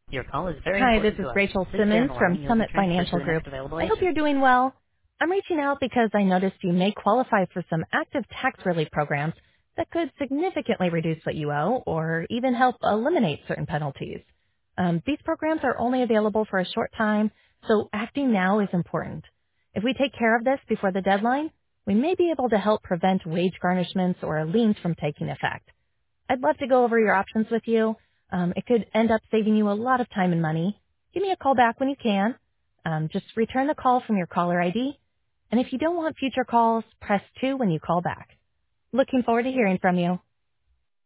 Your call is very Hi, this important is to us. Rachel Please stay on Simmons the line from and you'll be Summit transferred to Financial the Group. next available I hope agent. you're doing well. I'm reaching out because I noticed you may qualify for some active tax relief programs that could significantly reduce what you owe or even help eliminate certain penalties. These programs are only available for a short time, so acting now is important. If we take care of this before the deadline, we may be able to help prevent wage garnishments or liens from taking effect. I'd love to go over your options with you. It could end up saving you a lot of time and money. Give me a call back when you can. Just return the call from your caller ID. And if you don't want future calls, press 2 when you call back. Looking forward to hearing from you.